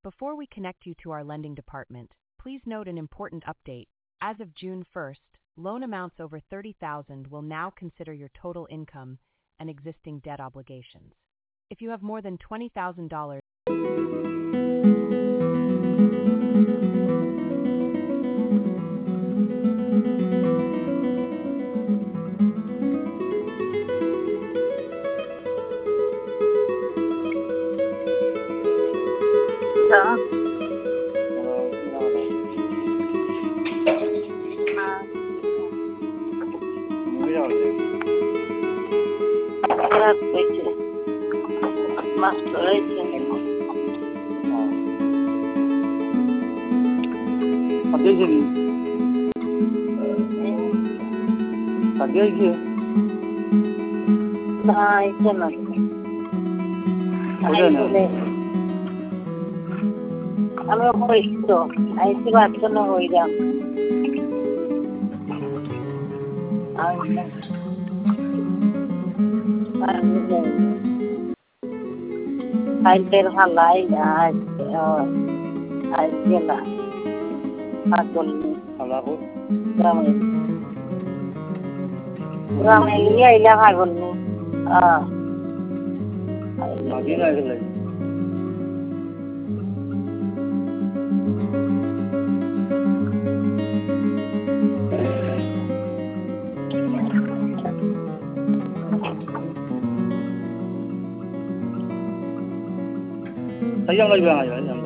Before we connect you to our lending department, please note an important update. As of June 1st, loan amounts over $30,000 will now consider your total income and existing debt obligations. If you have more than $20,000, Thấy không, bây giờ